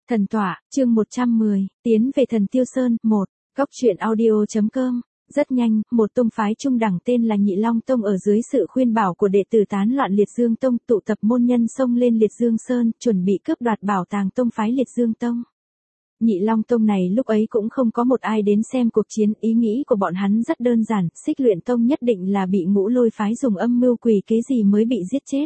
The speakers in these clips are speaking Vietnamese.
Thần tọa, chương 110, tiến về Thần Tiêu Sơn, 1, Cóc truyện audio.com. Rất nhanh, một tông phái trung đẳng tên là Nhị Long Tông ở dưới sự khuyên bảo của đệ tử tán loạn Liệt Dương Tông tụ tập môn nhân xông lên Liệt Dương Sơn, chuẩn bị cướp đoạt bảo tàng tông phái Liệt Dương Tông. Nhị Long Tông này lúc ấy cũng không có một ai đến xem cuộc chiến, ý nghĩ của bọn hắn rất đơn giản, Xích Luyện Tông nhất định là bị Ngũ Lôi phái dùng âm mưu quỷ kế gì mới bị giết chết.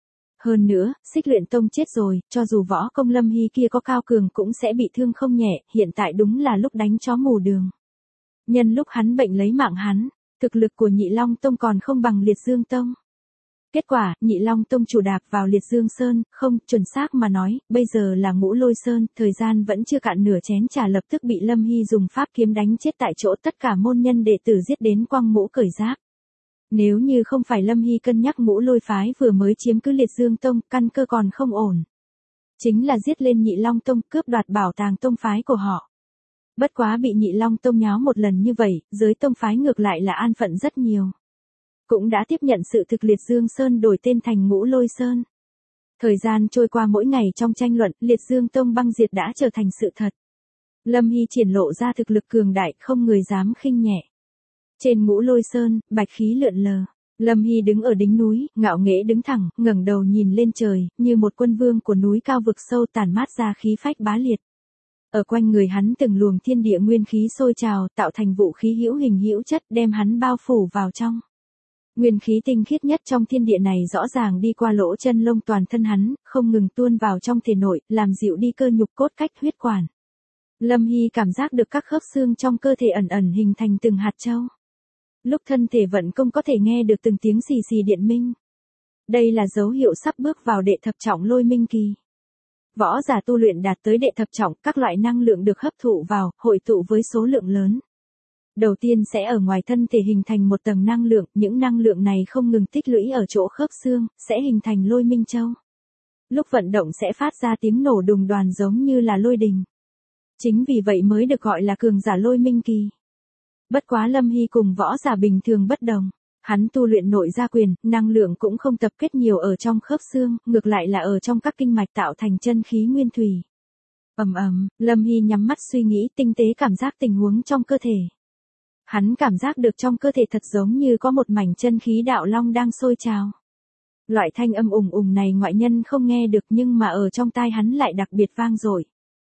Hơn nữa, Xích Luyện Tông chết rồi, cho dù võ công Lâm Hy kia có cao cường cũng sẽ bị thương không nhẹ, hiện tại đúng là lúc đánh chó mù đường. Nhân lúc hắn bệnh lấy mạng hắn, thực lực của Nhị Long Tông còn không bằng Liệt Dương Tông. Kết quả, Nhị Long Tông chủ đạp vào Liệt Dương Sơn, không, chuẩn xác mà nói, bây giờ là Ngũ Lôi Sơn, thời gian vẫn chưa cạn nửa chén trà lập tức bị Lâm Hy dùng pháp kiếm đánh chết tại chỗ, tất cả môn nhân đệ tử giết đến quăng mũ cởi giáp. Nếu như không phải Lâm Hy cân nhắc Ngũ Lôi phái vừa mới chiếm cứ Liệt Dương Tông, căn cơ còn không ổn. Chính là giết lên Nhị Long Tông, cướp đoạt bảo tàng tông phái của họ. Bất quá bị Nhị Long Tông nháo một lần như vậy, giới tông phái ngược lại là an phận rất nhiều. Cũng đã tiếp nhận sự thực Liệt Dương Sơn đổi tên thành Ngũ Lôi Sơn. Thời gian trôi qua mỗi ngày trong tranh luận, Liệt Dương Tông băng diệt đã trở thành sự thật. Lâm Hy triển lộ ra thực lực cường đại, không người dám khinh nhẹ. Trên Ngũ Lôi Sơn, bạch khí lượn lờ. Lâm Hy đứng ở đỉnh núi, ngạo nghễ đứng thẳng, ngẩng đầu nhìn lên trời, như một quân vương của núi cao vực sâu tản mát ra khí phách bá liệt. Ở quanh người hắn từng luồng thiên địa nguyên khí sôi trào, tạo thành vũ khí hữu hình hữu chất, đem hắn bao phủ vào trong. Nguyên khí tinh khiết nhất trong thiên địa này rõ ràng đi qua lỗ chân lông toàn thân hắn, không ngừng tuôn vào trong thể nội, làm dịu đi cơ nhục cốt cách huyết quản. Lâm Hy cảm giác được các khớp xương trong cơ thể ẩn ẩn hình thành từng hạt châu. Lúc thân thể vận công có thể nghe được từng tiếng xì xì điện minh. Đây là dấu hiệu sắp bước vào đệ thập trọng lôi minh kỳ. Võ giả tu luyện đạt tới đệ thập trọng, các loại năng lượng được hấp thụ vào, hội tụ với số lượng lớn. Đầu tiên sẽ ở ngoài thân thể hình thành một tầng năng lượng, những năng lượng này không ngừng tích lũy ở chỗ khớp xương, sẽ hình thành lôi minh châu. Lúc vận động sẽ phát ra tiếng nổ đùng đoàn giống như là lôi đình. Chính vì vậy mới được gọi là cường giả lôi minh kỳ. Bất quá Lâm Hy cùng võ giả bình thường bất đồng. Hắn tu luyện nội gia quyền, năng lượng cũng không tập kết nhiều ở trong khớp xương, ngược lại là ở trong các kinh mạch tạo thành chân khí nguyên thủy. Lâm Hy nhắm mắt suy nghĩ tinh tế cảm giác tình huống trong cơ thể. Hắn cảm giác được trong cơ thể thật giống như có một mảnh chân khí đạo long đang sôi trào. Loại thanh âm ùng ùng này ngoại nhân không nghe được nhưng mà ở trong tai hắn lại đặc biệt vang dội.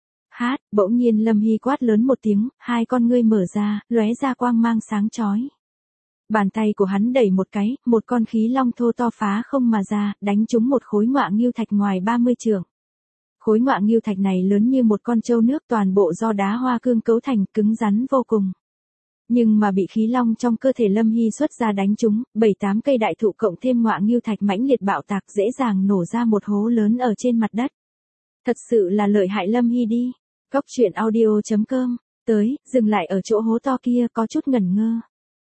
Bỗng nhiên Lâm Hy quát lớn một tiếng, hai con ngươi mở ra, lóe ra quang mang sáng chói. Bàn tay của hắn đẩy một cái, một con khí long thô to phá không mà ra, đánh trúng một khối ngọa ngưu thạch ngoài 30 trượng. Khối ngọa ngưu thạch này lớn như một con trâu nước, toàn bộ do đá hoa cương cấu thành, cứng rắn vô cùng. Nhưng mà bị khí long trong cơ thể Lâm Hy xuất ra đánh trúng, 7-8 cây đại thụ cộng thêm ngọa ngưu thạch mãnh liệt bạo tạc, dễ dàng nổ ra một hố lớn ở trên mặt đất. Thật sự là lợi hại Lâm Hy đi. Cóc truyện audio.com. Dừng lại ở chỗ hố to kia, có chút ngẩn ngơ.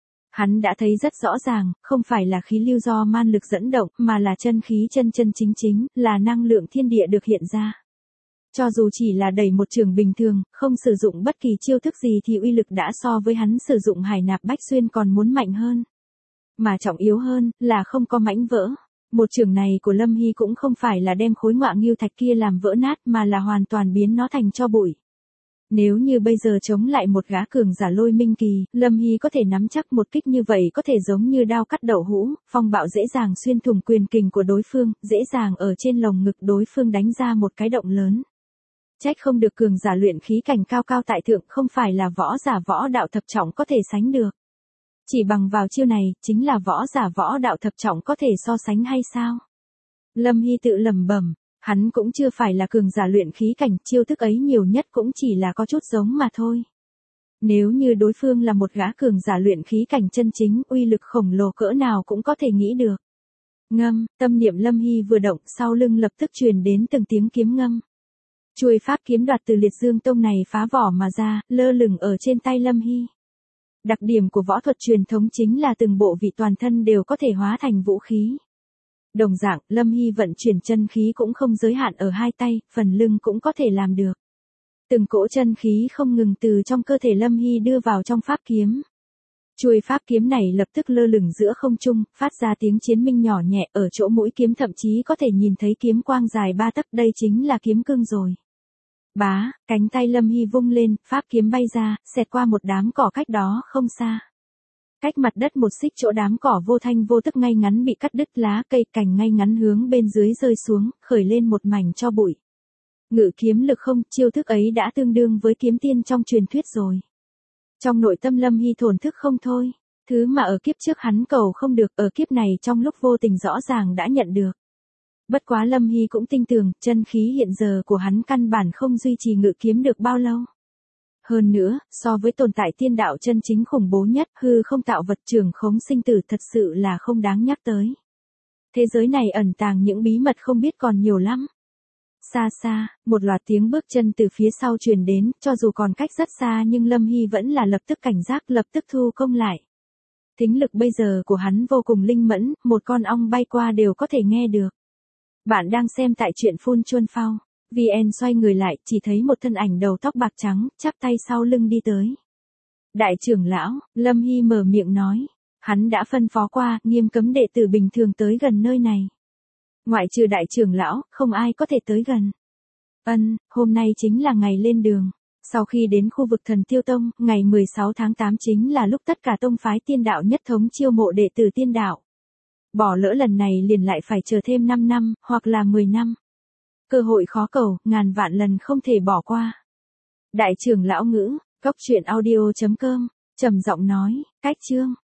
Hắn đã thấy rất rõ ràng, không phải là khí lưu do man lực dẫn động, mà là chân khí chân chính, là năng lượng thiên địa được hiện ra. Cho dù chỉ là đẩy một trường bình thường, không sử dụng bất kỳ chiêu thức gì thì uy lực đã so với hắn sử dụng hải nạp bách xuyên còn muốn mạnh hơn. Mà trọng yếu hơn, là không có mảnh vỡ. Một trường này của Lâm Hy cũng không phải là đem khối ngọa ngưu thạch kia làm vỡ nát mà là hoàn toàn biến nó thành tro bụi. Nếu như bây giờ chống lại một gã cường giả lôi minh kỳ, Lâm Hy có thể nắm chắc một kích như vậy có thể giống như đao cắt đậu hũ, phong bạo dễ dàng xuyên thủng quyền kình của đối phương, dễ dàng ở trên lồng ngực đối phương đánh ra một cái động lớn. Trách không được cường giả luyện khí cảnh cao cao tại thượng, không phải là võ giả võ đạo thập trọng có thể sánh được. Chỉ bằng vào chiêu này, chính là võ giả võ đạo thập trọng có thể so sánh hay sao? Lâm Hy tự lẩm bẩm, hắn cũng chưa phải là cường giả luyện khí cảnh, chiêu thức ấy nhiều nhất cũng chỉ là có chút giống mà thôi. Nếu như đối phương là một gã cường giả luyện khí cảnh chân chính, uy lực khổng lồ cỡ nào cũng có thể nghĩ được. Ngâm, tâm niệm Lâm Hy vừa động, sau lưng lập tức truyền đến từng tiếng kiếm ngâm. Chuôi pháp kiếm đoạt từ Liệt Dương Tông này phá vỏ mà ra, lơ lửng ở trên tay Lâm Hy. Đặc điểm của võ thuật truyền thống chính là từng bộ vị toàn thân đều có thể hóa thành vũ khí. Đồng dạng, Lâm Hy vận chuyển chân khí cũng không giới hạn ở hai tay, phần lưng cũng có thể làm được. Từng cỗ chân khí không ngừng từ trong cơ thể Lâm Hy đưa vào trong pháp kiếm. Chuôi pháp kiếm này lập tức lơ lửng giữa không trung, phát ra tiếng chiến minh nhỏ nhẹ, ở chỗ mũi kiếm thậm chí có thể nhìn thấy kiếm quang dài 3 tấc, đây chính là kiếm cương rồi. Bá, cánh tay Lâm Hy vung lên, pháp kiếm bay ra, xẹt qua một đám cỏ cách đó không xa. Cách mặt đất một xích chỗ đám cỏ vô thanh vô tức ngay ngắn bị cắt đứt, lá cây cành ngay ngắn hướng bên dưới rơi xuống, khởi lên một mảnh tro bụi. Ngự kiếm lực không, chiêu thức ấy đã tương đương với kiếm tiên trong truyền thuyết rồi. Trong nội tâm Lâm Hy thổn thức không thôi, thứ mà ở kiếp trước hắn cầu không được, ở kiếp này trong lúc vô tình rõ ràng đã nhận được. Bất quá Lâm Hy cũng tin tưởng, chân khí hiện giờ của hắn căn bản không duy trì ngự kiếm được bao lâu. Hơn nữa, so với tồn tại tiên đạo chân chính khủng bố nhất, hư không tạo vật trường khống sinh tử thật sự là không đáng nhắc tới. Thế giới này ẩn tàng những bí mật không biết còn nhiều lắm. Xa xa, một loạt tiếng bước chân từ phía sau truyền đến, cho dù còn cách rất xa nhưng Lâm Hy vẫn là lập tức cảnh giác, lập tức thu công lại. Thính lực bây giờ của hắn vô cùng linh mẫn, một con ong bay qua đều có thể nghe được. Bạn đang xem tại truyện Phun Chuân Phao. VN xoay người lại, chỉ thấy một thân ảnh đầu tóc bạc trắng, chắp tay sau lưng đi tới. Đại trưởng lão, Lâm Hy mở miệng nói. Hắn đã phân phó qua, nghiêm cấm đệ tử bình thường tới gần nơi này. Ngoại trừ đại trưởng lão, không ai có thể tới gần. Hôm nay chính là ngày lên đường. Sau khi đến khu vực Thần Tiêu Tông, ngày 16 tháng 8 chính là lúc tất cả tông phái tiên đạo nhất thống chiêu mộ đệ tử tiên đạo. Bỏ lỡ lần này liền lại phải chờ thêm 5 năm, hoặc là 10 năm. Cơ hội khó cầu, ngàn vạn lần không thể bỏ qua. Đại trưởng lão ngữ, góc truyện audio.com, trầm giọng nói, cách chương.